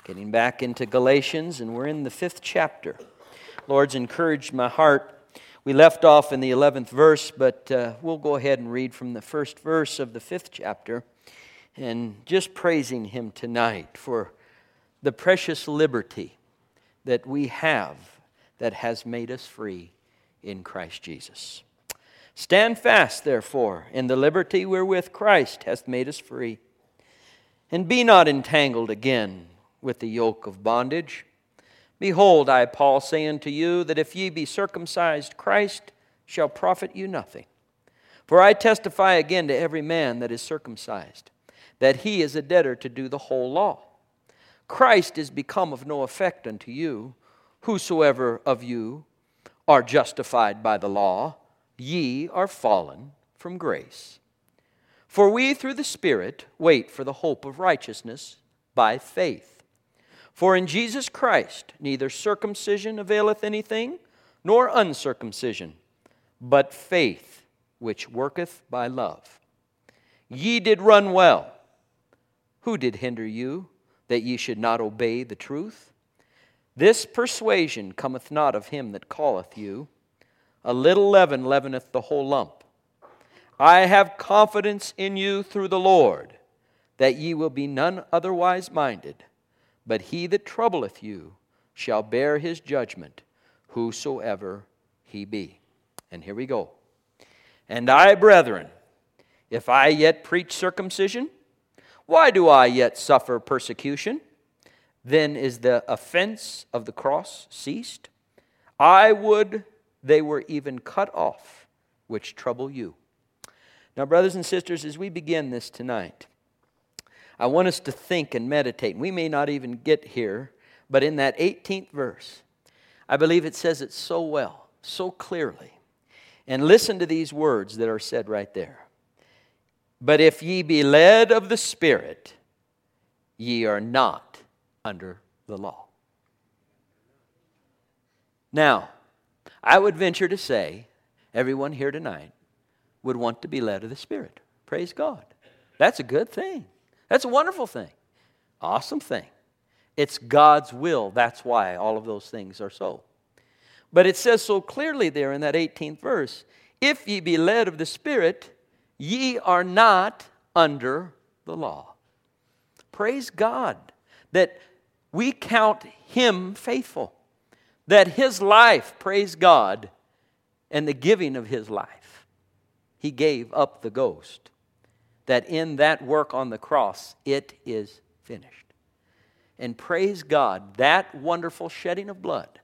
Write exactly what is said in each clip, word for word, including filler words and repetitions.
Getting back into Galatians, and we're in the fifth chapter. Lord's encouraged my heart. We left off in the eleventh verse, but uh, we'll go ahead and read from the first verse of the fifth chapter, and just praising Him tonight for the precious liberty that we have that has made us free in Christ Jesus. Stand fast, therefore, in the liberty wherewith Christ hath made us free, and be not entangled again with the yoke of bondage. Behold, I, Paul, say unto you, that if ye be circumcised, Christ shall profit you nothing. For I testify again to every man that is circumcised, that he is a debtor to do the whole law. Christ is become of no effect unto you. Whosoever of you are justified by the law, ye are fallen from grace. For we through the Spirit wait for the hope of righteousness by faith. For in Jesus Christ neither circumcision availeth anything, nor uncircumcision, but faith which worketh by love. Ye did run well. Who did hinder you, that ye should not obey the truth? This persuasion cometh not of him that calleth you. A little leaven leaveneth the whole lump. I have confidence in you through the Lord, that ye will be none otherwise minded. But he that troubleth you shall bear his judgment, whosoever he be. And here we go. And I, brethren, if I yet preach circumcision, why do I yet suffer persecution? Then is the offense of the cross ceased? I would they were even cut off, which trouble you. Now, brothers and sisters, as we begin this tonight, I want us to think and meditate. We may not even get here, but in that eighteenth verse, I believe it says it so well, so clearly. And listen to these words that are said right there. But if ye be led of the Spirit, ye are not under the law. Now, I would venture to say, everyone here tonight would want to be led of the Spirit. Praise God. That's a good thing. That's a wonderful thing. Awesome thing. It's God's will. That's why all of those things are so. But it says so clearly there in that eighteenth verse, if ye be led of the Spirit, ye are not under the law. Praise God that we count Him faithful. That His life, praise God, and the giving of His life, He gave up the ghost. That in that work on the cross, it is finished. And praise God, that wonderful shedding of blood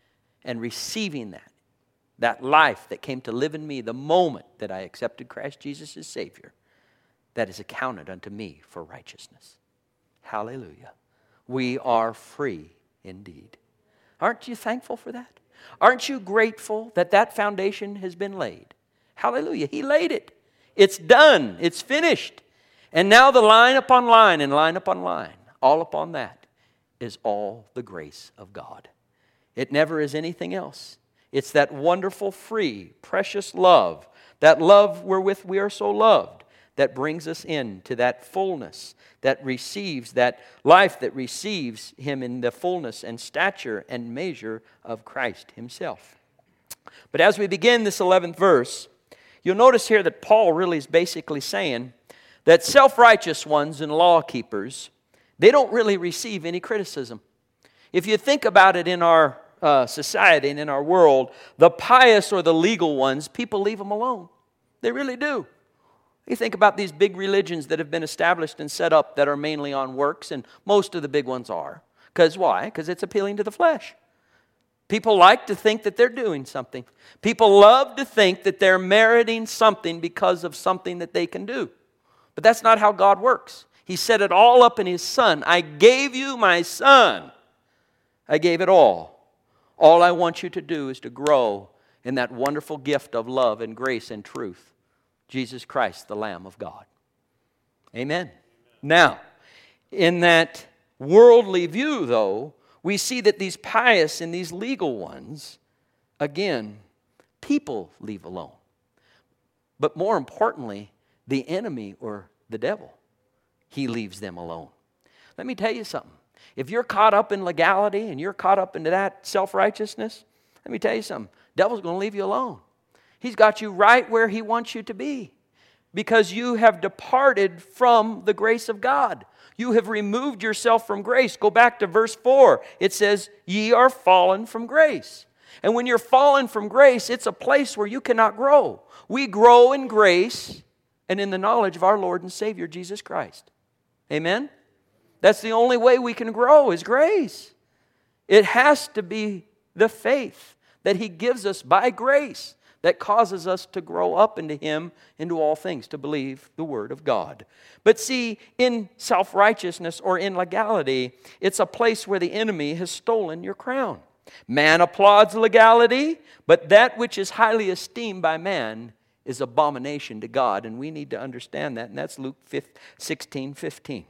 and receiving that, that life that came to live in me the moment that I accepted Christ Jesus as Savior, that is accounted unto me for righteousness. Hallelujah. We are free indeed. Aren't you thankful for that? Aren't you grateful that that foundation has been laid? Hallelujah. He laid it. It's done. It's finished. And now the line upon line and line upon line, all upon that is all the grace of God. It never is anything else. It's that wonderful, free, precious love, that love wherewith we are so loved, that brings us into that fullness, that receives that life that receives Him in the fullness and stature and measure of Christ Himself. But as we begin this eleventh verse, you'll notice here that Paul really is basically saying that self-righteous ones and law keepers, they don't really receive any criticism. If you think about it in our uh, society and in our world, the pious or the legal ones, people leave them alone. They really do. You think about these big religions that have been established and set up that are mainly on works, and most of the big ones are. Because why? Because it's appealing to the flesh. People like to think that they're doing something. People love to think that they're meriting something because of something that they can do. But that's not how God works. He set it all up in His Son. I gave you my Son. I gave it all. All I want you to do is to grow in that wonderful gift of love and grace and truth. Jesus Christ, the Lamb of God. Amen. Amen. Now, in that worldly view, though, we see that these pious and these legal ones, again, people leave alone. But more importantly, the enemy or the devil, he leaves them alone. Let me tell you something. If you're caught up in legality and you're caught up into that self-righteousness, let me tell you something. The devil's going to leave you alone. He's got you right where he wants you to be because you have departed from the grace of God. You have removed yourself from grace. Go back to verse four. It says, ye are fallen from grace. And when you're fallen from grace, it's a place where you cannot grow. We grow in grace and in the knowledge of our Lord and Savior, Jesus Christ. Amen? That's the only way we can grow is grace. It has to be the faith that He gives us by grace that causes us to grow up into Him, into all things, to believe the Word of God. But see, in self-righteousness or in legality, it's a place where the enemy has stolen your crown. Man applauds legality, but that which is highly esteemed by man is abomination to God, and we need to understand that, and that's Luke sixteen fifteen.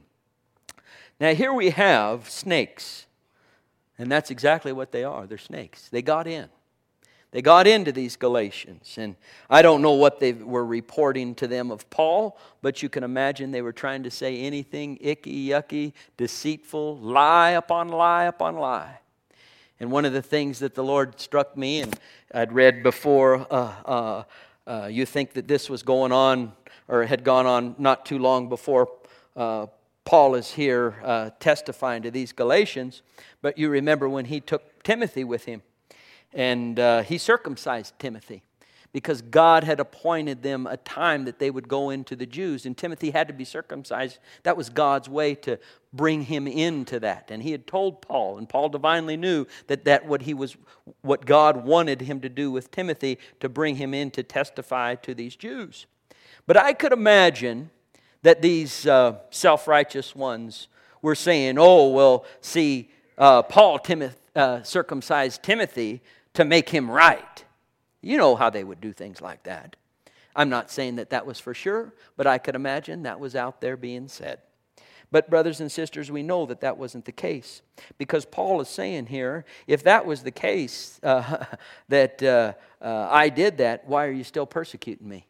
Now here we have snakes, and that's exactly what they are. They're snakes. They got in. They got into these Galatians, and I don't know what they were reporting to them of Paul, but you can imagine they were trying to say anything icky, yucky, deceitful, lie upon lie upon lie. And one of the things that the Lord struck me, and I'd read before, uh, uh, uh, you think that this was going on, or had gone on not too long before uh, Paul is here uh, testifying to these Galatians, but you remember when he took Timothy with him. And uh, he circumcised Timothy because God had appointed them a time that they would go into the Jews. And Timothy had to be circumcised. That was God's way to bring him into that. And he had told Paul, and Paul divinely knew that that what he was, what God wanted him to do with Timothy to bring him in to testify to these Jews. But I could imagine that these uh, self-righteous ones were saying, oh, well, see, uh, Paul Timoth- uh, circumcised Timothy to make him right. You know how they would do things like that. I'm not saying that that was for sure, but I could imagine that was out there being said. But brothers and sisters, we know that that wasn't the case. Because Paul is saying here, if that was the case, uh, that uh, uh, I did that, why are you still persecuting me?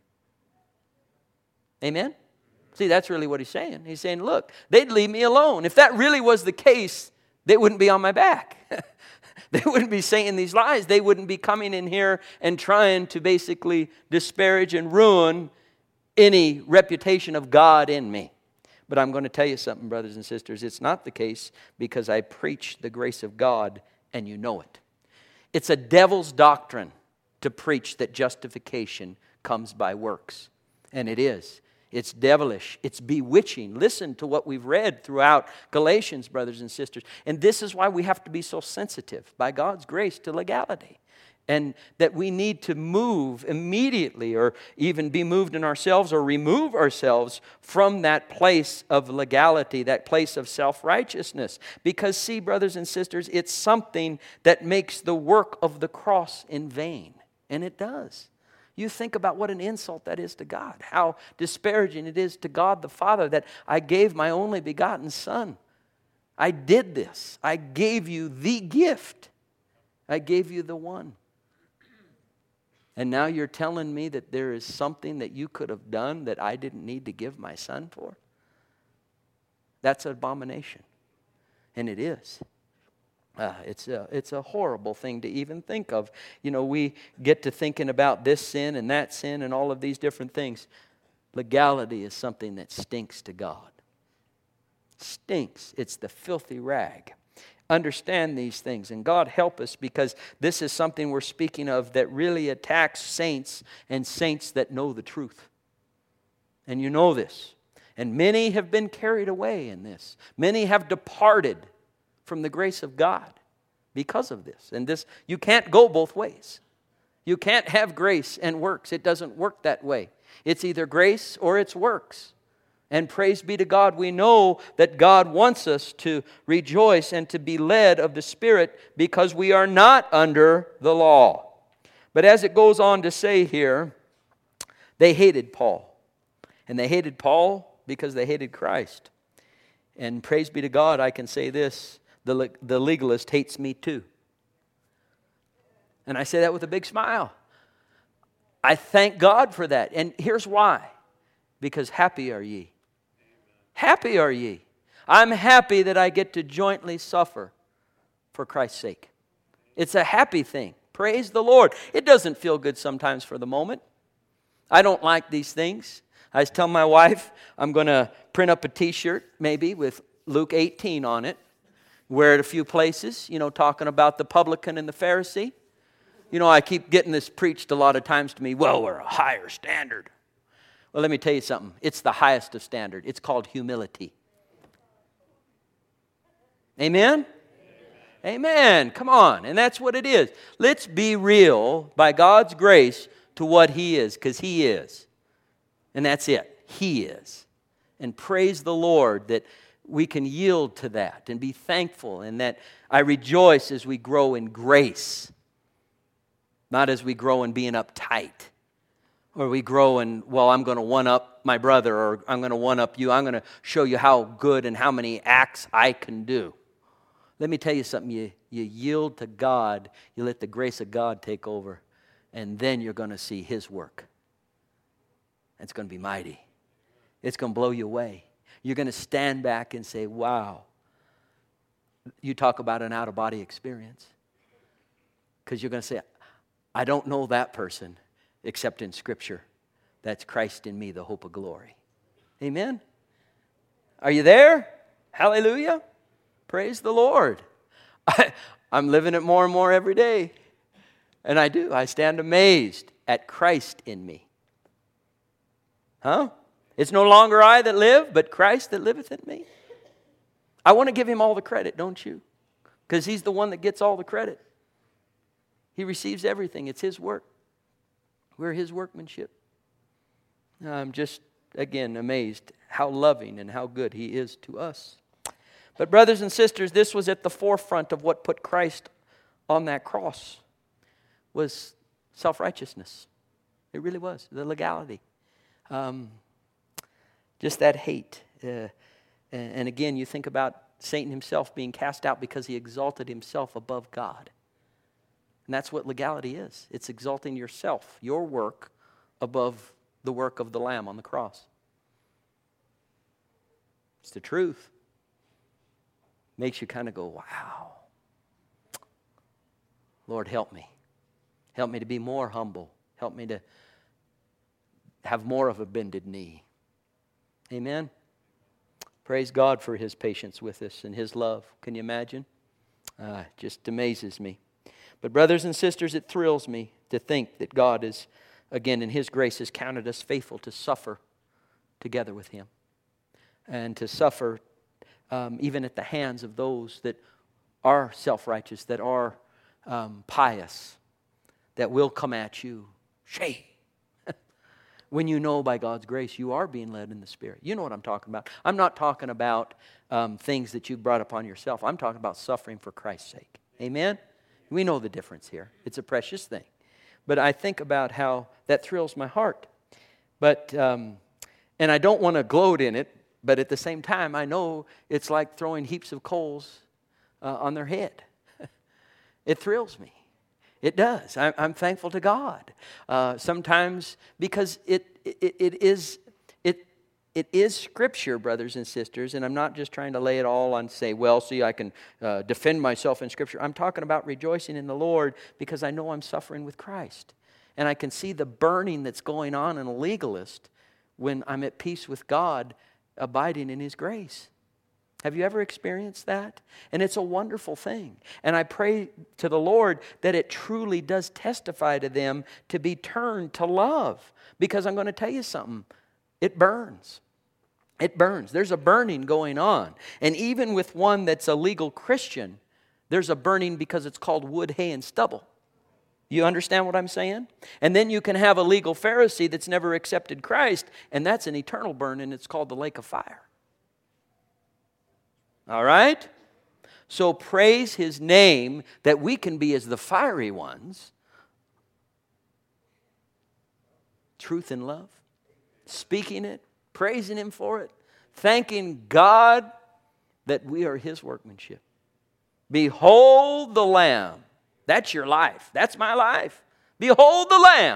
Amen? See, that's really what he's saying. He's saying, look, they'd leave me alone. If that really was the case, they wouldn't be on my back. They wouldn't be saying these lies. They wouldn't be coming in here and trying to basically disparage and ruin any reputation of God in me. But I'm going to tell you something, brothers and sisters. It's not the case because I preach the grace of God and you know it. It's a devil's doctrine to preach that justification comes by works. And it is. It's devilish. It's bewitching. Listen to what we've read throughout Galatians, brothers and sisters. And this is why we have to be so sensitive, by God's grace, to legality. And that we need to move immediately, or even be moved in ourselves, or remove ourselves from that place of legality, that place of self-righteousness. Because see, brothers and sisters, it's something that makes the work of the cross in vain. And it does. You think about what an insult that is to God, how disparaging it is to God the Father that I gave my only begotten Son. I did this. I gave you the gift. I gave you the one. And now you're telling me that there is something that you could have done that I didn't need to give my Son for? That's an abomination. And it is. Uh, it's a, it's a horrible thing to even think of. You know, we get to thinking about this sin and that sin and all of these different things. Legality is something that stinks to God. Stinks. It's the filthy rag. Understand these things, and God help us, because this is something we're speaking of that really attacks saints and saints that know the truth. And you know this. And many have been carried away in this. Many have departed from the grace of God because of this. And this, you can't go both ways. You can't have grace and works. It doesn't work that way. It's either grace or it's works. And praise be to God, we know that God wants us to rejoice and to be led of the Spirit because we are not under the law. But as it goes on to say here, they hated Paul. And they hated Paul because they hated Christ. And praise be to God, I can say this, the, the legalist hates me too. And I say that with a big smile. I thank God for that. And here's why. Because happy are ye. Happy are ye. I'm happy that I get to jointly suffer for Christ's sake. It's a happy thing. Praise the Lord. It doesn't feel good sometimes for the moment. I don't like these things. I was telling my wife I'm going to print up a t-shirt maybe with Luke eighteen on it. Wear it a few places, you know, talking about the publican and the Pharisee. You know, I keep getting this preached a lot of times to me. Well, we're a higher standard. Well, let me tell you something. It's the highest of standard. It's called humility. Amen? Amen. Come on. And that's what it is. Let's be real by God's grace to what He is, because He is. And that's it. He is. And praise the Lord that we can yield to that and be thankful, and that I rejoice as we grow in grace, not as we grow in being uptight, or we grow in, well, I'm going to one-up my brother, or I'm going to one-up you. I'm going to show you how good and how many acts I can do. Let me tell you something. You, you yield to God. You let the grace of God take over. And then you're going to see His work. It's going to be mighty. It's going to blow you away. You're going to stand back and say, wow. You talk about an out-of-body experience. Because you're going to say, I don't know that person except in Scripture. That's Christ in me, the hope of glory. Amen? Are you there? Hallelujah. Praise the Lord. I, I'm living it more and more every day. And I do. I stand amazed at Christ in me. Huh? It's no longer I that live, but Christ that liveth in me. I want to give Him all the credit, don't you? Because He's the one that gets all the credit. He receives everything. It's His work. We're His workmanship. I'm just, again, amazed how loving and how good He is to us. But brothers and sisters, this was at the forefront of what put Christ on that cross, was self-righteousness. It really was, the legality. Um, just that hate. Uh, and, and again, you think about Satan himself being cast out because he exalted himself above God. And that's what legality is. It's exalting yourself, your work, above the work of the Lamb on the cross. It's the truth. Makes you kind of go, wow. Lord, help me. Help me to be more humble. Help me to have more of a bended knee. Amen? Praise God for His patience with us and His love. Can you imagine? Uh, it just amazes me. But brothers and sisters, it thrills me to think that God is, again, in His grace, has counted us faithful to suffer together with Him. And to suffer um, even at the hands of those that are self-righteous, that are um, pious, that will come at you. Shame. When you know by God's grace you are being led in the Spirit. You know what I'm talking about. I'm not talking about um, things that you've brought upon yourself. I'm talking about suffering for Christ's sake. Amen? We know the difference here. It's a precious thing. But I think about how that thrills my heart. But, um, and I don't want to gloat in it, but at the same time, I know it's like throwing heaps of coals uh, on their head. It thrills me. It does. I'm, I'm thankful to God. Uh, sometimes because it, it it is it it is Scripture, brothers and sisters, and I'm not just trying to lay it all on say, well, see, I can uh, defend myself in Scripture. I'm talking about rejoicing in the Lord because I know I'm suffering with Christ, and I can see the burning that's going on in a legalist when I'm at peace with God, abiding in His grace. Have you ever experienced that? And it's a wonderful thing. And I pray to the Lord that it truly does testify to them to be turned to love. Because I'm going to tell you something. It burns. It burns. There's a burning going on. And even with one that's a legal Christian, there's a burning because it's called wood, hay, and stubble. You understand what I'm saying? And then you can have a legal Pharisee that's never accepted Christ, and that's an eternal burn, and it's called the lake of fire. All right? So praise His name that we can be as the fiery ones. Truth and love. Speaking it. Praising Him for it. Thanking God that we are His workmanship. Behold the Lamb. That's your life. That's my life. Behold the Lamb.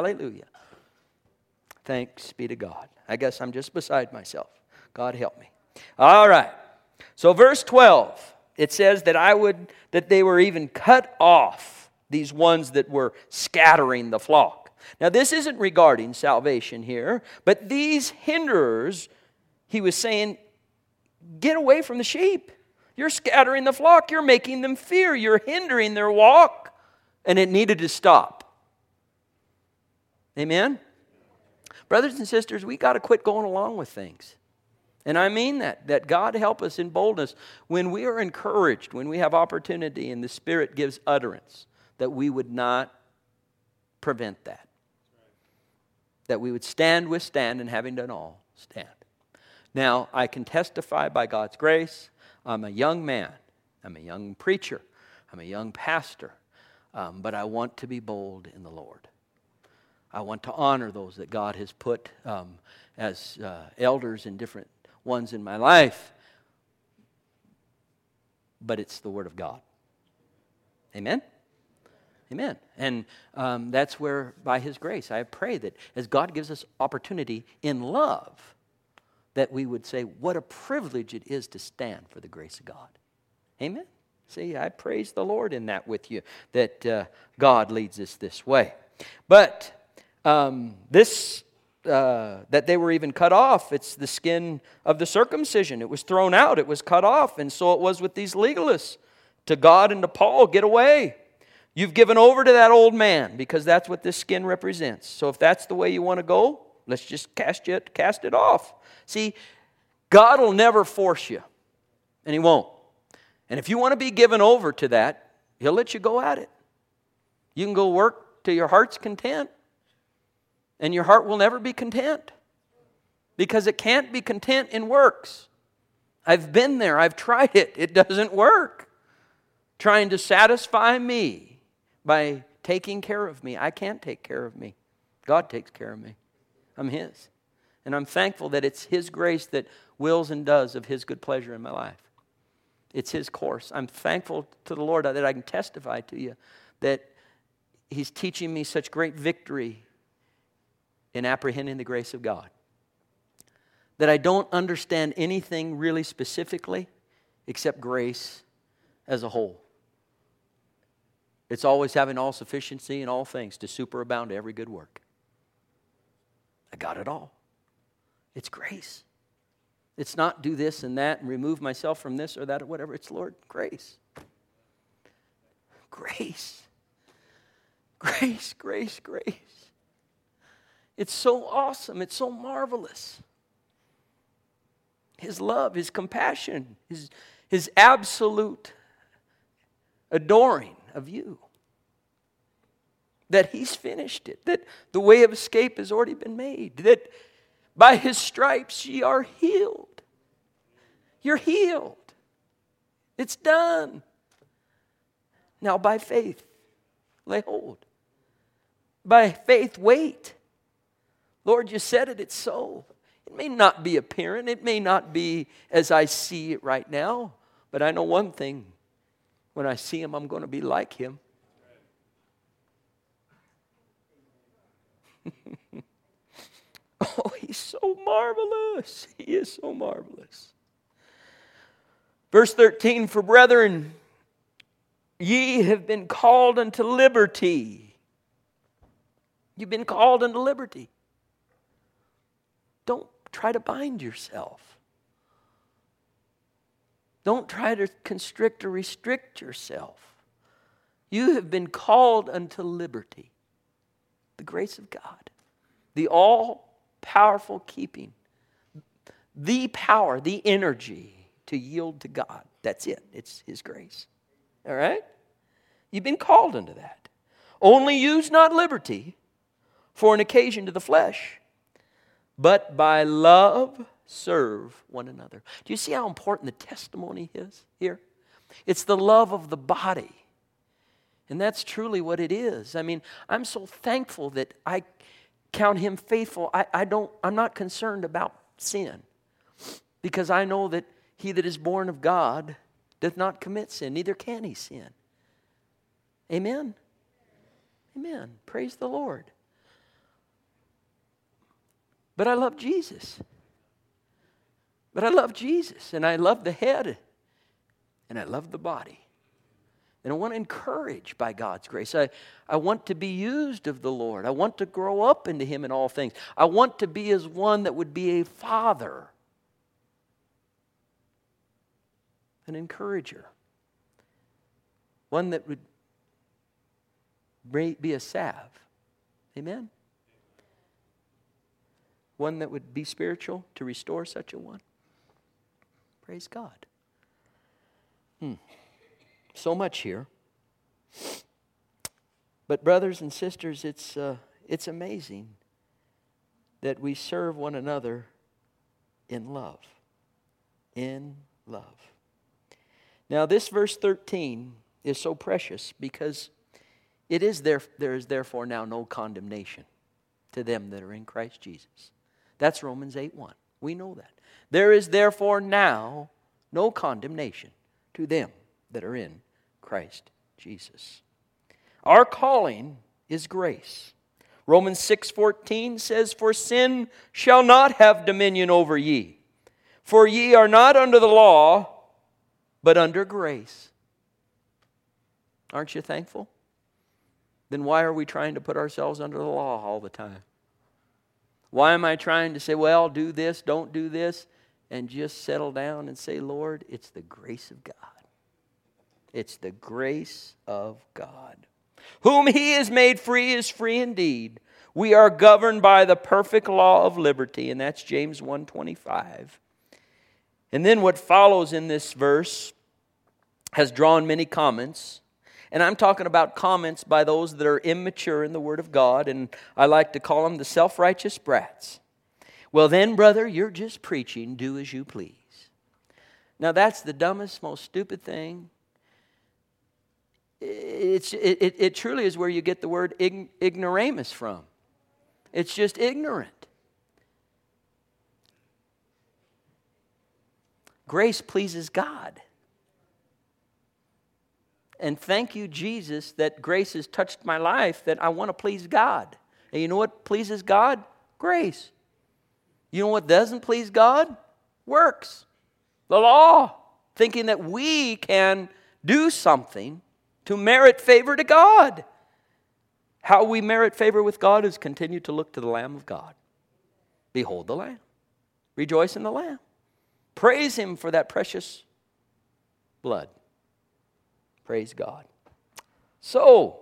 Hallelujah. Thanks be to God. I guess I'm just beside myself. God help me. All right. So verse twelve, it says that I would that they were even cut off, these ones that were scattering the flock. Now this isn't regarding salvation here, but these hinderers, he was saying, get away from the sheep. You're scattering the flock. You're making them fear. You're hindering their walk. And it needed to stop. Amen? Brothers and sisters, we got to quit going along with things. And I mean that, that God help us in boldness when we are encouraged, when we have opportunity and the Spirit gives utterance, that we would not prevent that. That we would stand, withstand, and having done all, stand. Now, I can testify by God's grace, I'm a young man, I'm a young preacher, I'm a young pastor, um, but I want to be bold in the Lord. I want to honor those that God has put um, as uh, elders in different ones in my life, but it's the Word of God. Amen? Amen. And um, that's where, by His grace, I pray that as God gives us opportunity in love, that we would say, what a privilege it is to stand for the grace of God. Amen? See, I praise the Lord in that with you, that uh, God leads us this way. But um, this, uh, that they were even cut off, it's the skin of the circumcision. It was thrown out, it was cut off, and so it was with these legalists. To God and to Paul, get away. You've given over to that old man, because that's what this skin represents. So if that's the way you want to go, let's just cast it, cast it off. See, God will never force you, and He won't. And if you want to be given over to that, He'll let you go at it. You can go work to your heart's content, and your heart will never be content, because it can't be content in works. I've been there. I've tried it. It doesn't work. Trying to satisfy me by taking care of me. I can't take care of me. God takes care of me. I'm His. And I'm thankful that it's His grace that wills and does of His good pleasure in my life. It's His course. I'm thankful to the Lord that I can testify to you that He's teaching me such great victory in apprehending the grace of God. That I don't understand anything really specifically except grace as a whole. It's always having all sufficiency in all things to superabound to every good work. I got it all. It's grace. It's not do this and that and remove myself from this or that or whatever. It's, Lord, grace. Grace. Grace, grace, grace. It's so awesome. It's so marvelous. His love, His compassion, His, His absolute adoring of you. That He's finished it. That the way of escape has already been made. That by His stripes ye are healed. You're healed. It's done. Now by faith, lay hold. By faith, wait. Lord, you said it, it's so. It may not be apparent. It may not be as I see it right now. But I know one thing. When I see Him, I'm going to be like Him. Oh, He's so marvelous. He is so marvelous. Verse thirteen, for brethren, ye have been called unto liberty. You've been called unto liberty. Don't try to bind yourself. Don't try to constrict or restrict yourself. You have been called unto liberty. The grace of God. The all-powerful keeping. The power, the energy to yield to God. That's it. It's His grace. All right? You've been called unto that. Only use not liberty for an occasion to the flesh, but by love serve one another. Do you see how important the testimony is here? It's the love of the body. And that's truly what it is. I mean, I'm so thankful that I count Him faithful. I, I don't, I'm not concerned about sin, because I know that he that is born of God doth not commit sin, neither can he sin. Amen? Amen. Praise the Lord. But I love Jesus. But I love Jesus, and I love the head, and I love the body. And I want to encourage by God's grace. I, I want to be used of the Lord. I want to grow up into Him in all things. I want to be as one that would be a father, an encourager, one that would be a salve. Amen? One that would be spiritual to restore such a one. Praise God. Hmm. So much here. But brothers and sisters, it's uh, it's amazing that we serve one another in love. In love. Now this verse thirteen is so precious because it is there, there is therefore now no condemnation to them that are in Christ Jesus. That's Romans eight one. We know that. There is therefore now no condemnation to them that are in Christ Jesus. Our calling is grace. Romans six fourteen says, "For sin shall not have dominion over ye, for ye are not under the law, but under grace." Aren't you thankful? Then why are we trying to put ourselves under the law all the time? Why am I trying to say, well, do this, don't do this, and just settle down and say, Lord, it's the grace of God. It's the grace of God. Whom He has made free is free indeed. We are governed by the perfect law of liberty, and that's James one twenty-five. And then what follows in this verse has drawn many comments. And I'm talking about comments by those that are immature in the Word of God, and I like to call them the self-righteous brats. Well then, brother, you're just preaching, do as you please. Now that's the dumbest, most stupid thing. It's, it, it, it truly is where you get the word ign- ignoramus from. It's just ignorant. Grace pleases God. And thank you, Jesus, that grace has touched my life, that I want to please God. And you know what pleases God? Grace. You know what doesn't please God? Works. The law. Thinking that we can do something to merit favor to God. How we merit favor with God is continue to look to the Lamb of God. Behold the Lamb. Rejoice in the Lamb. Praise Him for that precious blood. Praise God. So,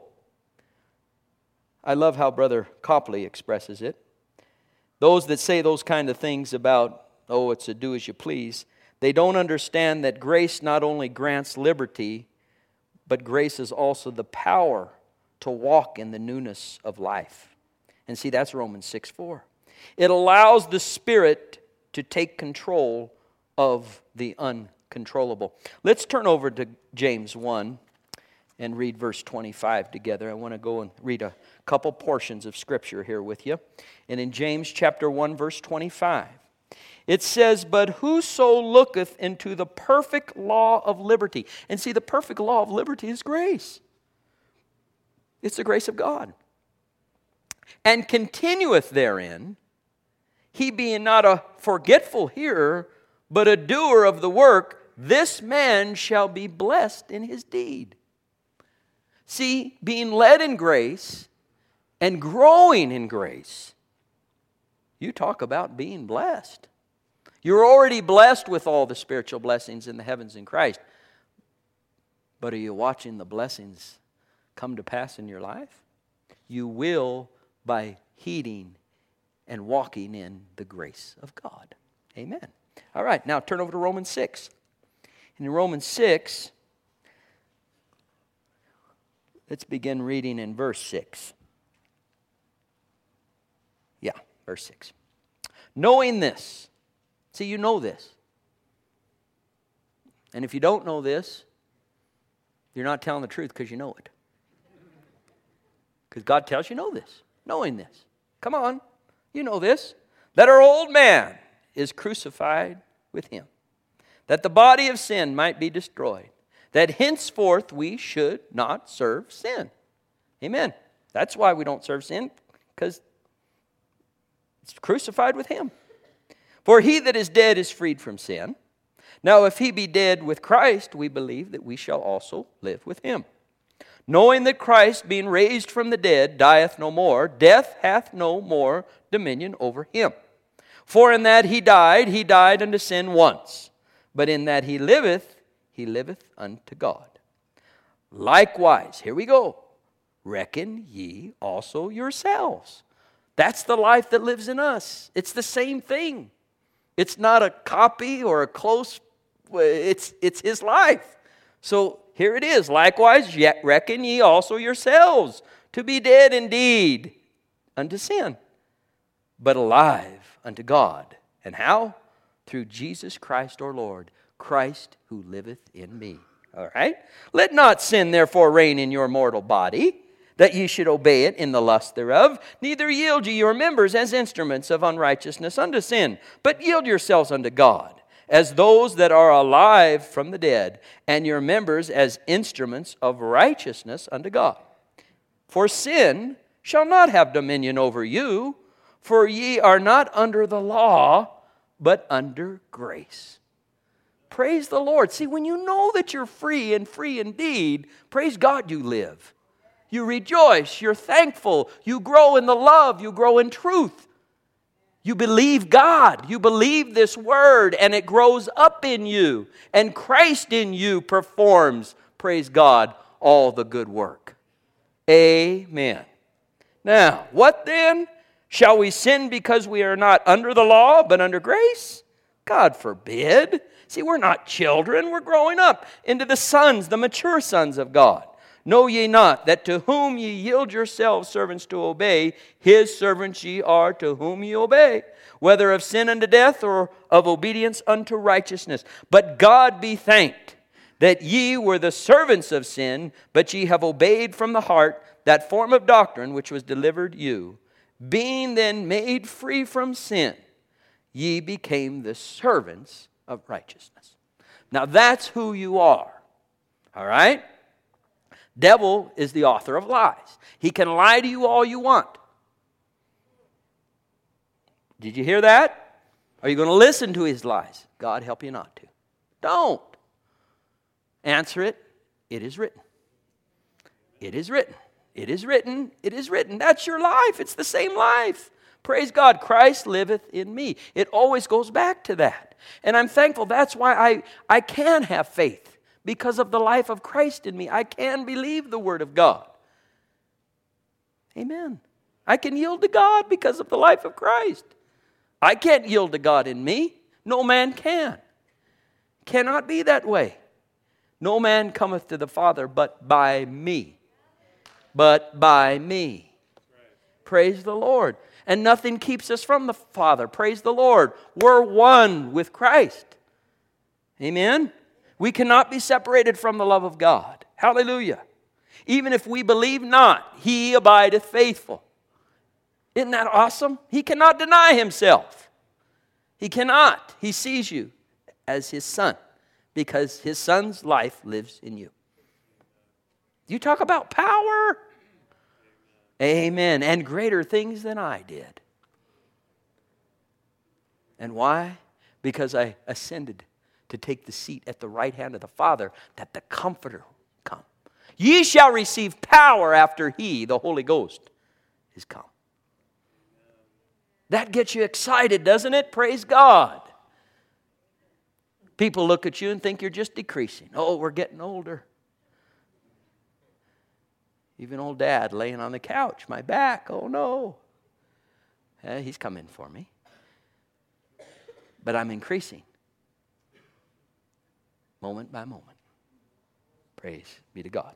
I love how Brother Copley expresses it. Those that say those kind of things about, oh, it's a do as you please, they don't understand that grace not only grants liberty, but grace is also the power to walk in the newness of life. And see, that's Romans six four. It allows the Spirit to take control of the uncontrollable. Let's turn over to James one and read verse twenty-five together. I want to go and read a couple portions of Scripture here with you. And in James chapter one, verse twenty-five, it says, "But whoso looketh into the perfect law of liberty." And see, the perfect law of liberty is grace. It's the grace of God. "And continueth therein, he being not a forgetful hearer, but a doer of the work, this man shall be blessed in his deed." See, being led in grace and growing in grace, you talk about being blessed. You're already blessed with all the spiritual blessings in the heavens in Christ. But are you watching the blessings come to pass in your life? You will by heeding and walking in the grace of God. Amen. All right, now turn over to Romans six. In Romans six, let's begin reading in verse six. Yeah, verse six. "Knowing this," see, you know this. And if you don't know this, you're not telling the truth because you know it. Because God tells you know this. Knowing this. Come on, you know this. "That our old man is crucified with Him, that the body of sin might be destroyed, that henceforth we should not serve sin." Amen. That's why we don't serve sin, because it's crucified with Him. For he that is dead is freed from sin. Now if he be dead with Christ, we believe that we shall also live with him. Knowing that Christ, being raised from the dead, dieth no more, death hath no more dominion over him. For in that he died, he died unto sin once. But in that he liveth, he liveth unto God. Likewise, here we go, reckon ye also yourselves. That's the life that lives in us. It's the same thing. It's not a copy or a close, it's, it's his life. So here it is. Likewise, yet reckon ye also yourselves to be dead indeed unto sin, but alive unto God. And how? Through Jesus Christ our Lord, Christ who liveth in me. All right? Let not sin therefore reign in your mortal body, that ye should obey it in the lust thereof. Neither yield ye your members as instruments of unrighteousness unto sin, but yield yourselves unto God, as those that are alive from the dead, and your members as instruments of righteousness unto God. For sin shall not have dominion over you, for ye are not under the law, but under grace. Praise the Lord. See, when you know that you're free and free indeed, praise God you live. You rejoice, you're thankful, you grow in the love, you grow in truth. You believe God, you believe this word, and it grows up in you. And Christ in you performs, praise God, all the good work. Amen. Now, what then? Shall we sin because we are not under the law, but under grace? God forbid. See, we're not children, we're growing up into the sons, the mature sons of God. Know ye not that to whom ye yield yourselves servants to obey, his servants ye are to whom ye obey, whether of sin unto death or of obedience unto righteousness. But God be thanked that ye were the servants of sin, but ye have obeyed from the heart that form of doctrine which was delivered you. Being then made free from sin, ye became the servants of righteousness. Now that's who you are. All right? Devil is the author of lies. He can lie to you all you want. Did you hear that? Are you going to listen to his lies? God help you not to. Don't. Answer it. It is written. It is written. It is written. It is written. That's your life. It's the same life. Praise God. Christ liveth in me. It always goes back to that. And I'm thankful. That's why I, I can have faith. Because of the life of Christ in me, I can believe the Word of God. Amen. I can yield to God because of the life of Christ. I can't yield to God in me. No man can. Cannot be that way. No man cometh to the Father but by me. But by me. Praise the Lord. And nothing keeps us from the Father. Praise the Lord. We're one with Christ. Amen. We cannot be separated from the love of God. Hallelujah. Even if we believe not, he abideth faithful. Isn't that awesome? He cannot deny himself. He cannot. He sees you as his son because his son's life lives in you. You talk about power. Amen. And greater things than I did. And why? Because I ascended to take the seat at the right hand of the Father, that the Comforter come. Ye shall receive power after he, the Holy Ghost, is come. That gets you excited, doesn't it? Praise God. People look at you and think you're just decreasing. Oh, we're getting older. Even old Dad laying on the couch, my back, oh no. Eh, he's coming for me. But I'm increasing. Moment by moment. Praise be to God.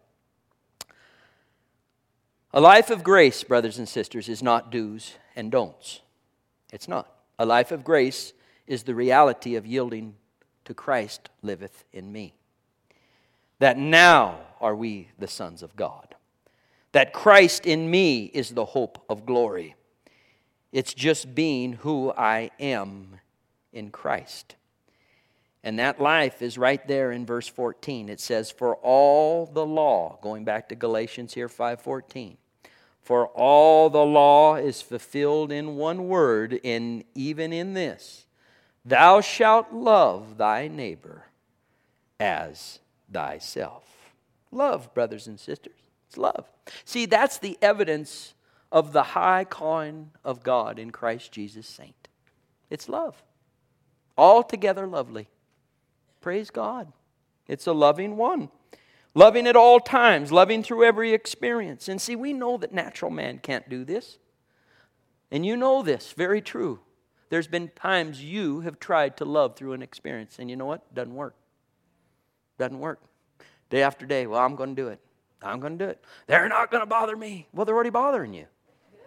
A life of grace, brothers and sisters, is not do's and don'ts. It's not. A life of grace is the reality of yielding to Christ liveth in me. That now are we the sons of God. That Christ in me is the hope of glory. It's just being who I am in Christ. And that life is right there in verse fourteen. It says, for all the law, going back to Galatians here, five fourteen. For all the law is fulfilled in one word, in even in this, Thou shalt love thy neighbor as thyself. Love, brothers and sisters. It's love. See, that's the evidence of the high calling of God in Christ Jesus, saint. It's love. Altogether lovely. Praise God. It's a loving one. Loving at all times. Loving through every experience. And see, we know that natural man can't do this. And you know this, very true. There's been times you have tried to love through an experience. And you know what? Doesn't work. Doesn't work. Day after day, well, I'm going to do it. I'm going to do it. They're not going to bother me. Well, they're already bothering you.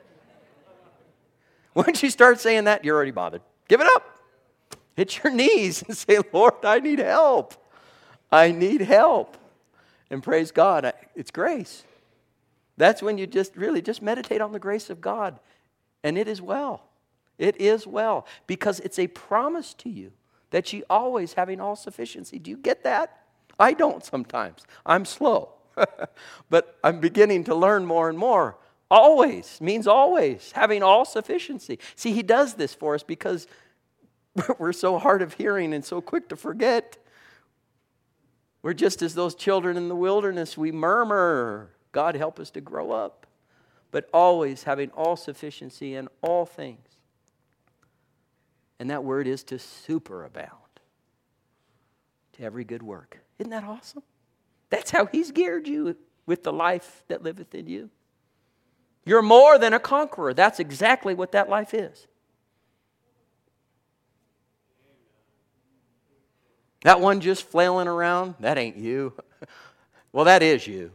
Once you start saying that, you're already bothered. Give it up. Hit your knees and say, Lord, I need help. I need help. And praise God, it's grace. That's when you just really just meditate on the grace of God. And it is well. It is well. Because it's a promise to you that ye always having all sufficiency. Do you get that? I don't sometimes. I'm slow. But I'm beginning to learn more and more. Always means always, having all sufficiency. See, he does this for us because we're so hard of hearing and so quick to forget. We're just as those children in the wilderness. We murmur. God help us to grow up. But always having all sufficiency in all things. And that word is to superabound. To every good work. Isn't that awesome? That's how he's geared you with the life that liveth in you. You're more than a conqueror. That's exactly what that life is. That one just flailing around, that ain't you. Well, that is you.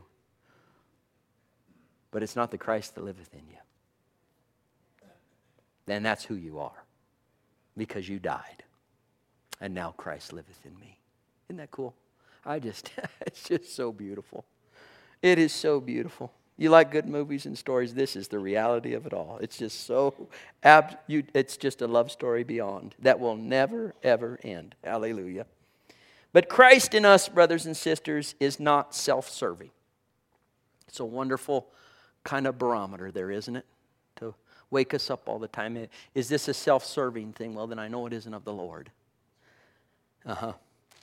But it's not the Christ that liveth in you. Then that's who you are. Because you died. And now Christ liveth in me. Isn't that cool? I just, it's just so beautiful. It is so beautiful. You like good movies and stories? This is the reality of it all. It's just so, ab- you, it's just a love story beyond that will never, ever end. Hallelujah. But Christ in us, brothers and sisters, is not self-serving. It's a wonderful kind of barometer there, isn't it? To wake us up all the time. Is this a self-serving thing? Well, then I know it isn't of the Lord. Uh-huh.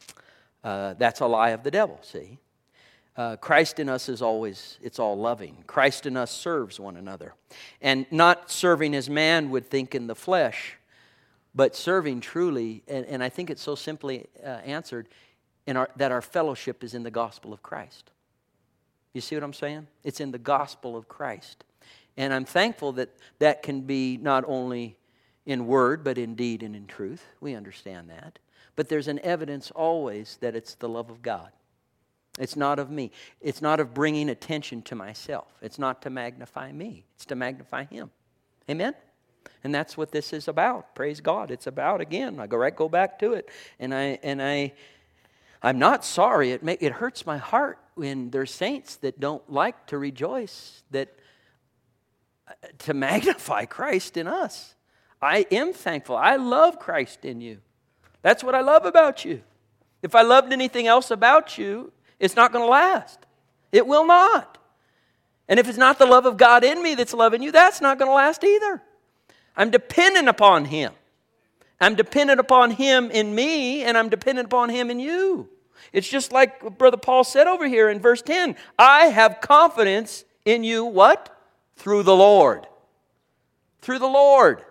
Uh, that's a lie of the devil, see? Uh, Christ in us is always, it's all loving. Christ in us serves one another. And not serving as man would think in the flesh, but serving truly, and, and I think it's so simply uh, answered, in our, that our fellowship is in the gospel of Christ. You see what I'm saying? It's in the gospel of Christ. And I'm thankful that that can be not only in word, but in deed and in truth. We understand that. But there's an evidence always that it's the love of God. It's not of me. It's not of bringing attention to myself. It's not to magnify me. It's to magnify Him. Amen? And that's what this is about. Praise God. It's about, again, I go right go back to it. And I and I I'm not sorry. It may, it hurts my heart when there's saints that don't like to rejoice, that uh, to magnify Christ in us. I am thankful. I love Christ in you. That's what I love about you. If I loved anything else about you, it's not going to last. It will not. And if it's not the love of God in me that's loving you, that's not going to last either. I'm dependent upon Him. I'm dependent upon Him in me, and I'm dependent upon Him in you. It's just like what Brother Paul said over here in verse ten. I have confidence in you, what? Through the Lord. Through the Lord.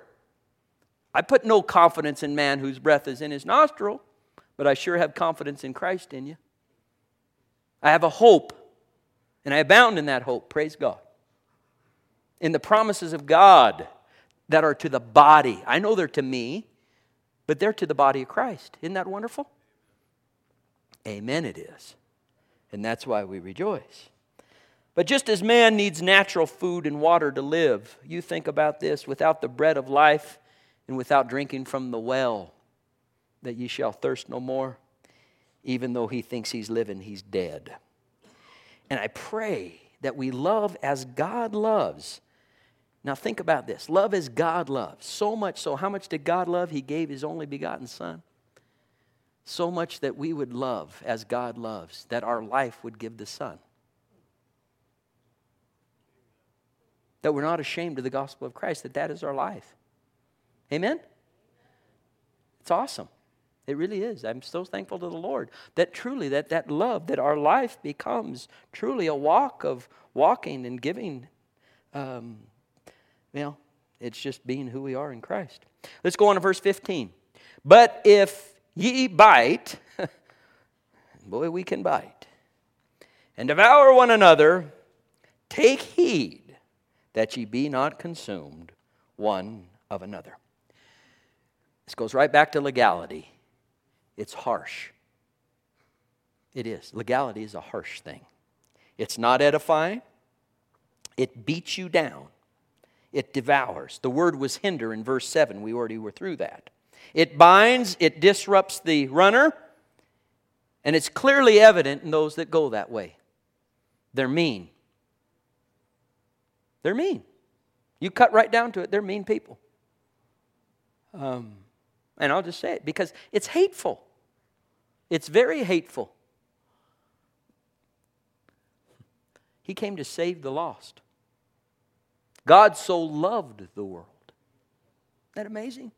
I put no confidence in man whose breath is in his nostril, but I sure have confidence in Christ in you. I have a hope, and I abound in that hope, praise God. In the promises of God that are to the body. I know they're to me, but they're to the body of Christ. Isn't that wonderful? Amen, it is. And that's why we rejoice. But just as man needs natural food and water to live, you think about this, without the bread of life and without drinking from the well, that ye shall thirst no more. Even though he thinks he's living, he's dead. And I pray that we love as God loves. Now think about this. Love as God loves. So much so. How much did God love? He gave His only begotten Son. So much that we would love as God loves. That our life would give the Son. That we're not ashamed of the gospel of Christ. That that is our life. Amen? It's awesome. It really is. I'm so thankful to the Lord that truly that, that love, that our life becomes truly a walk of walking and giving. Um, you know, it's just being who we are in Christ. Let's go on to verse fifteen. But if ye bite, boy, we can bite, and devour one another, take heed that ye be not consumed one of another. This goes right back to legality. It's harsh. It is. Legality is a harsh thing. It's not edifying. It beats you down. It devours. The word was hinder in verse seven. We already were through that. It binds. It disrupts the runner. And it's clearly evident in those that go that way. They're mean. They're mean. You cut right down to it. They're mean people. Um, and I'll just say it because it's hateful. It's very hateful. He came to save the lost. God so loved the world. Isn't that amazing?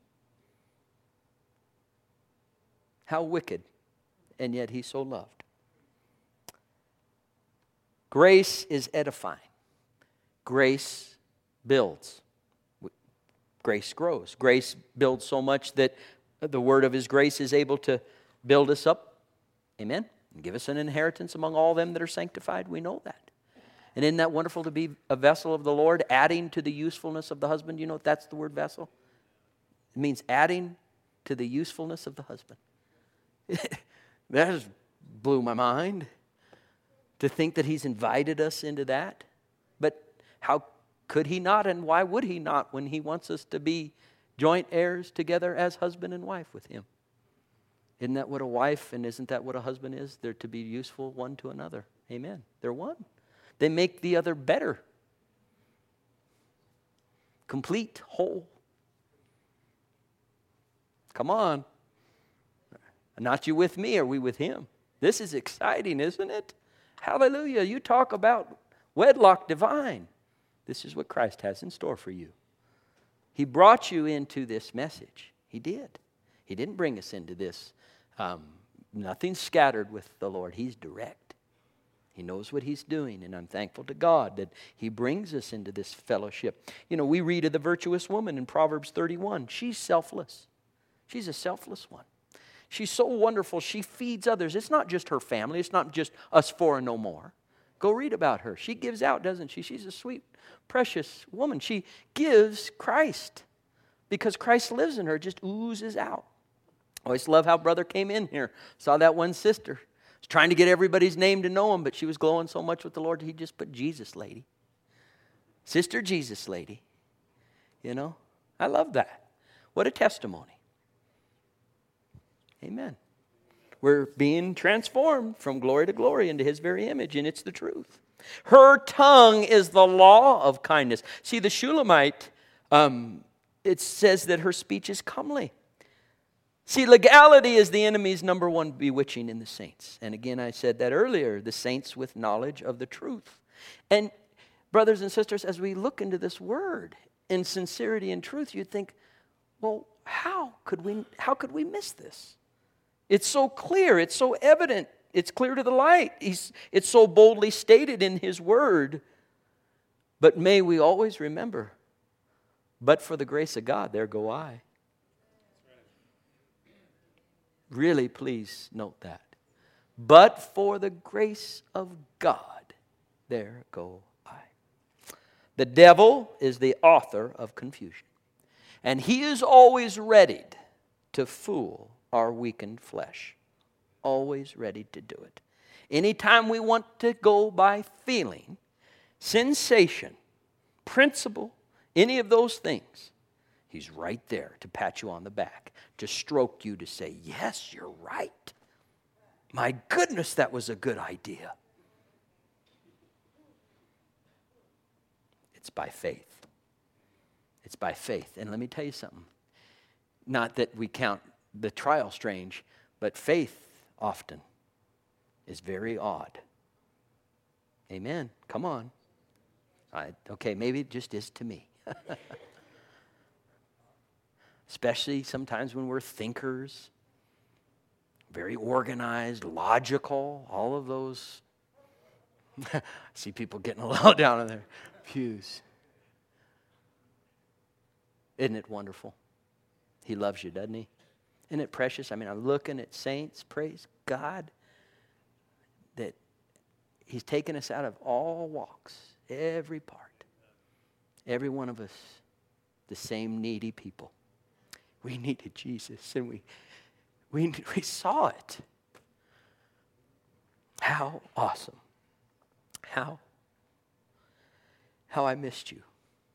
How wicked, and yet He so loved. Grace is edifying. Grace builds. Grace grows. Grace builds so much that the word of His grace is able to build us up. Amen? And give us an inheritance among all them that are sanctified. We know that. And isn't that wonderful to be a vessel of the Lord, adding to the usefulness of the husband? You know what that's the word vessel? It means adding to the usefulness of the husband. That just blew my mind to think that He's invited us into that. But how could He not, and why would He not, when He wants us to be joint heirs together as husband and wife with Him? Isn't that what a wife, and isn't that what a husband is? They're to be useful one to another. Amen. They're one. They make the other better. Complete, whole. Come on. Not you with me, are we with Him? This is exciting, isn't it? Hallelujah. You talk about wedlock divine. This is what Christ has in store for you. He brought you into this message. He did. He didn't bring us into this. Um, nothing scattered with the Lord. He's direct. He knows what He's doing, and I'm thankful to God that He brings us into this fellowship. You know, we read of the virtuous woman in Proverbs thirty-one. She's selfless. She's a selfless one. She's so wonderful. She feeds others. It's not just her family. It's not just us four and no more. Go read about her. She gives out, doesn't she? She's a sweet, precious woman. She gives Christ because Christ lives in her, just oozes out. I always love how brother came in here. Saw that one sister. Was trying to get everybody's name to know him, but she was glowing so much with the Lord, he just put Jesus lady. Sister Jesus lady. You know, I love that. What a testimony. Amen. We're being transformed from glory to glory into His very image, and it's the truth. Her tongue is the law of kindness. See, the Shulamite, um, it says that her speech is comely. See, legality is the enemy's number one bewitching in the saints. And again, I said that earlier, the saints with knowledge of the truth. And brothers and sisters, as we look into this word in sincerity and truth, you'd think, well, how could we, how could we miss this? It's so clear. It's so evident. It's clear to the light. He's, it's so boldly stated in His word. But may we always remember, but for the grace of God, there go I. Really, please note that. But for the grace of God, there go I. The devil is the author of confusion. And he is always ready to fool our weakened flesh. Always ready to do it. Anytime we want to go by feeling, sensation, principle, any of those things, he's right there to pat you on the back, to stroke you, to say, yes, you're right. My goodness, that was a good idea. It's by faith. It's by faith. And let me tell you something. Not that we count the trial strange, but faith often is very odd. Amen. Come on. I, okay, maybe it just is to me. especially sometimes when we're thinkers, very organized, logical, all of those. I see people getting a little down on their pews. Isn't it wonderful? He loves you, doesn't he? Isn't it precious? I mean, I'm looking at saints, praise God, that he's taken us out of all walks, every part. Every one of us, the same needy people. We needed Jesus, and we, we, we saw it. How awesome. How, how I missed you.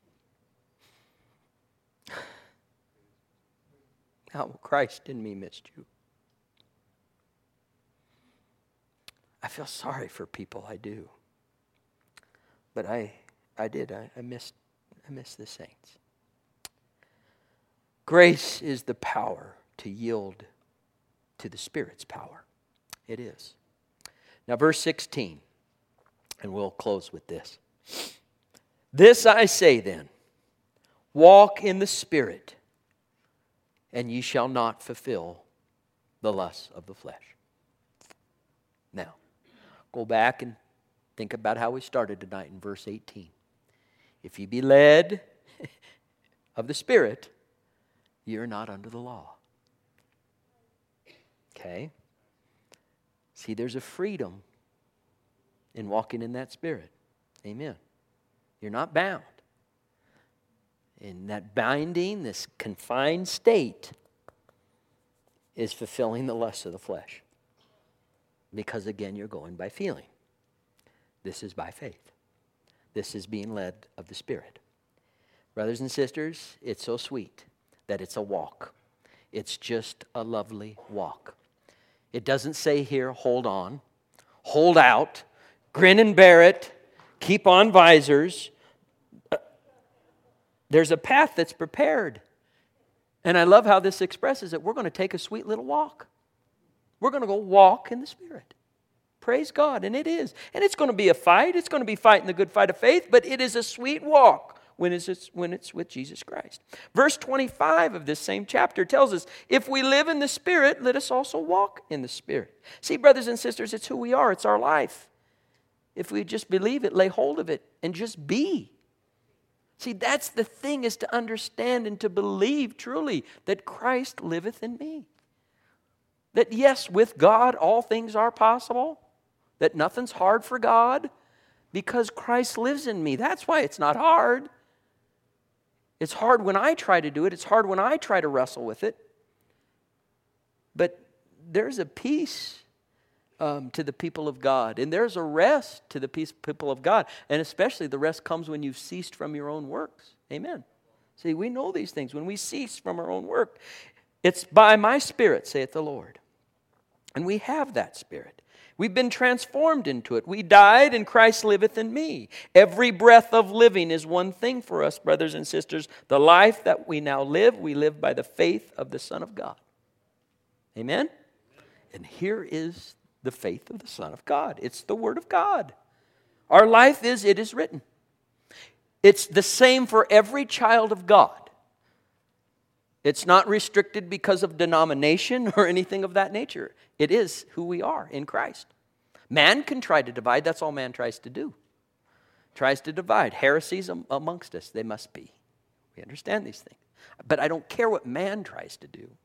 How Christ in me missed you. I feel sorry for people, I do. But I I did, I, I missed I missed the saints. Grace is the power to yield to the Spirit's power. It is. Now verse sixteen, and we'll close with this. This I say then, walk in the Spirit, and ye shall not fulfill the lusts of the flesh. Now, go back and think about how we started tonight in verse eighteen. If ye be led of the Spirit, you're not under the law. Okay? See, there's a freedom in walking in that Spirit. Amen. You're not bound. In that binding, this confined state is fulfilling the lusts of the flesh. Because again, you're going by feeling. This is by faith. This is being led of the Spirit. Brothers and sisters, it's so sweet that it's a walk. It's just a lovely walk. It doesn't say here, hold on, hold out, grin and bear it, keep on visors. There's a path that's prepared. And I love how this expresses it. We're going to take a sweet little walk. We're going to go walk in the Spirit. Praise God. And it is. And it's going to be a fight. It's going to be fighting the good fight of faith. But it is a sweet walk when it's, when it's with Jesus Christ. Verse twenty-five of this same chapter tells us, if we live in the Spirit, let us also walk in the Spirit. See, brothers and sisters, it's who we are. It's our life. If we just believe it, lay hold of it, and just be. See, that's the thing, is to understand and to believe truly that Christ liveth in me. That yes, with God all things are possible. That nothing's hard for God because Christ lives in me. That's why it's not hard. It's hard when I try to do it. It's hard when I try to wrestle with it. But there's a peace um, to the people of God. And there's a rest to the peace, people of God. And especially the rest comes when you've ceased from your own works. Amen. See, we know these things. When we cease from our own work, it's by my Spirit, saith the Lord. And we have that Spirit. We've been transformed into it. We died and Christ liveth in me. Every breath of living is one thing for us, brothers and sisters. The life that we now live, we live by the faith of the Son of God. Amen? And here is the faith of the Son of God. It's the Word of God. Our life is, it is written. It's the same for every child of God. It's not restricted because of denomination or anything of that nature. It is who we are in Christ. Man can try to divide. That's all man tries to do. Tries to divide. Heresies amongst us, they must be. We understand these things. But I don't care what man tries to do.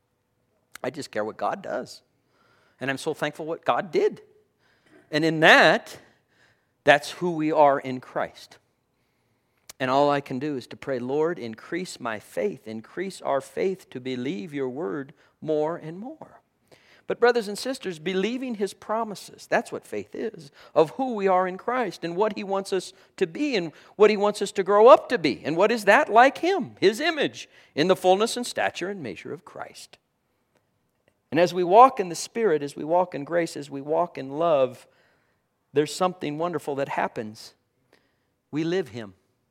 I just care what God does. And I'm so thankful what God did. And in that, that's who we are in Christ. And all I can do is to pray, Lord, increase my faith, increase our faith to believe your word more and more. But brothers and sisters, believing his promises, that's what faith is, of who we are in Christ and what he wants us to be and what he wants us to grow up to be. And what is that? Like him, his image, in the fullness and stature and measure of Christ. And as we walk in the Spirit, as we walk in grace, as we walk in love, there's something wonderful that happens. We live him.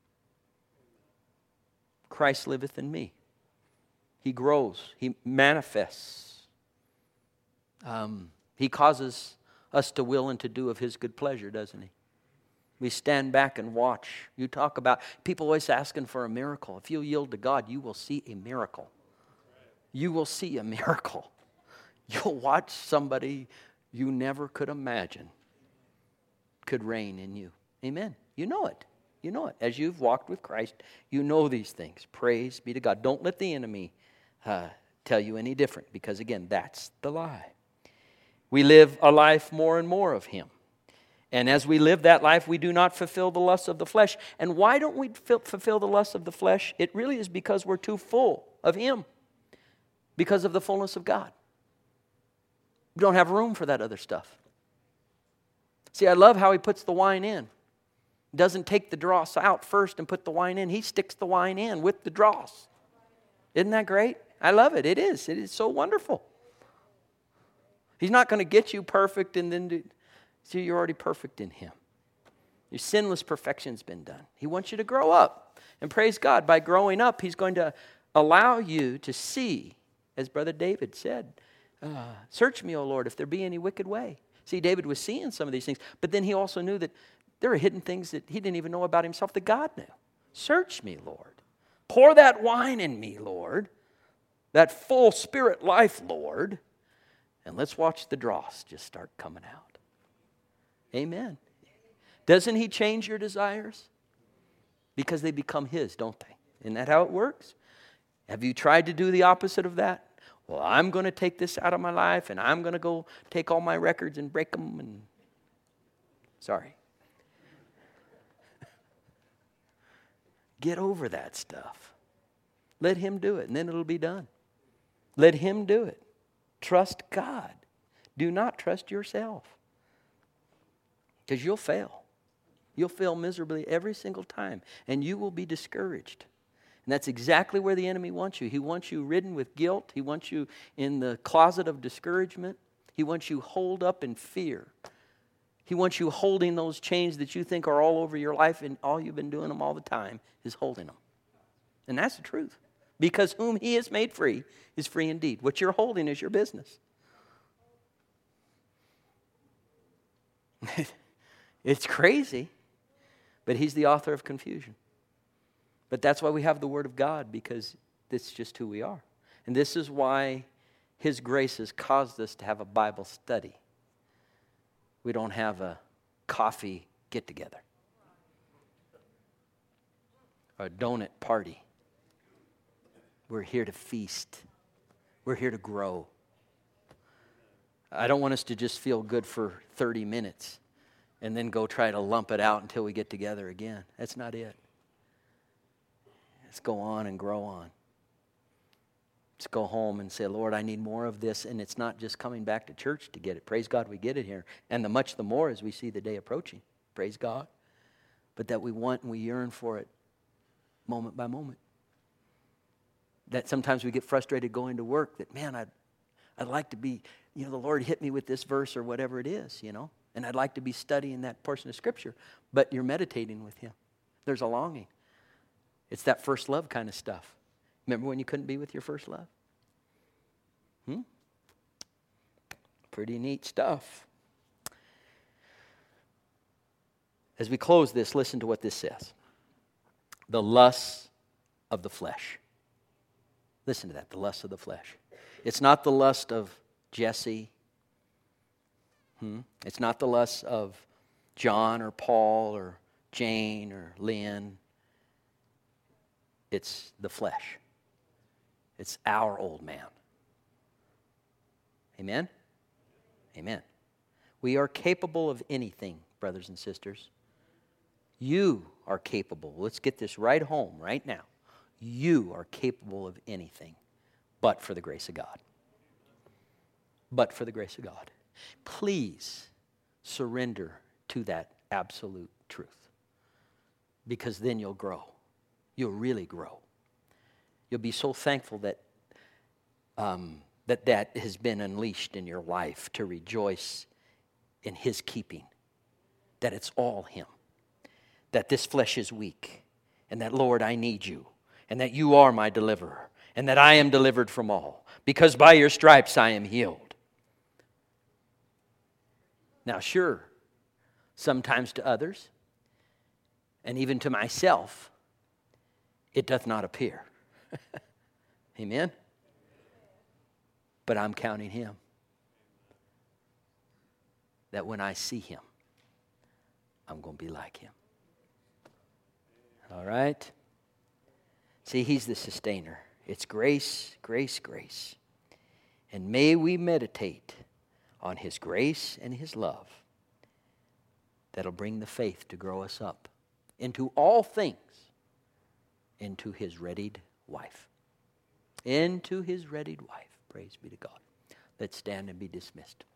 Christ liveth in me. He grows. He manifests. Um, he causes us to will and to do of his good pleasure, doesn't he? We stand back and watch. You talk about, people always asking for a miracle. If you yield to God, you will see a miracle. you will see a miracle. You'll watch somebody you never could imagine could reign in you. Amen. You know it. You know it. As you've walked with Christ, you know these things. Praise be to God. Don't let the enemy uh, tell you any different, because again, that's the lie. We live a life more and more of Him. And as we live that life, we do not fulfill the lusts of the flesh. And why don't we fulfill the lusts of the flesh? It really is because we're too full of Him, because of the fullness of God. We don't have room for that other stuff. See, I love how He puts the wine in. He doesn't take the dross out first and put the wine in. He sticks the wine in with the dross. Isn't that great? I love it. It is. It is so wonderful. He's not going to get you perfect and then do... See, you're already perfect in Him. Your sinless perfection's been done. He wants you to grow up. And praise God, by growing up, He's going to allow you to see, as Brother David said, uh, search me, O Lord, if there be any wicked way. See, David was seeing some of these things, but then he also knew that there were hidden things that he didn't even know about himself that God knew. Search me, Lord. Pour that wine in me, Lord. That full spirit life, Lord. And let's watch the dross just start coming out. Amen. Doesn't He change your desires? Because they become His, don't they? Isn't that how it works? Have you tried to do the opposite of that? Well, I'm going to take this out of my life, and I'm going to go take all my records and break them. And sorry. Get over that stuff. Let Him do it, and then it'll be done. Let Him do it. Trust God. Do not trust yourself. Because you'll fail. You'll fail miserably every single time. And you will be discouraged. And that's exactly where the enemy wants you. He wants you ridden with guilt. He wants you in the closet of discouragement. He wants you holed up in fear. He wants you holding those chains that you think are all over your life, and all you've been doing them all the time is holding them. And that's the truth. Because whom He has made free is free indeed. What you're holding is your business. It's crazy, but He's the author of confusion. But that's why we have the Word of God, because that's just who we are. And this is why His grace has caused us to have a Bible study. We don't have a coffee get-together or a donut party. We're here to feast. We're here to grow. I don't want us to just feel good for thirty minutes and then go try to lump it out until we get together again. That's not it. Let's go on and grow on. Let's go home and say, Lord, I need more of this. And it's not just coming back to church to get it. Praise God, we get it here. And the much the more as we see the day approaching. Praise God. But that we want and we yearn for it moment by moment. That sometimes we get frustrated going to work. That, man, I'd, I'd like to be, you know, the Lord hit me with this verse or whatever it is, you know. And I'd like to be studying that portion of Scripture. But you're meditating with Him. There's a longing. It's that first love kind of stuff. Remember when you couldn't be with your first love? Hmm? Pretty neat stuff. As we close this, listen to what this says. The lusts of the flesh. Listen to that, the lust of the flesh. It's not the lust of Jesse. Hmm? It's not the lust of John or Paul or Jane or Lynn. It's the flesh. It's our old man. Amen? Amen. We are capable of anything, brothers and sisters. You are capable. Let's get this right home right now. You are capable of anything but for the grace of God. But for the grace of God. Please surrender to that absolute truth. Because then you'll grow. You'll really grow. You'll be so thankful that um, that that has been unleashed in your life to rejoice in His keeping. That it's all Him. That this flesh is weak. And that, Lord, I need You. And that You are my deliverer. And that I am delivered from all. Because by Your stripes I am healed. Now, sure, sometimes to others, and even to myself, it doth not appear. Amen? But I'm counting him. That when I see him, I'm going to be like him. All right? See, he's the sustainer. It's grace, grace, grace. And may we meditate on his grace and his love that'll bring the faith to grow us up into all things, into his readied wife. Into his readied wife. Praise be to God. Let's stand and be dismissed.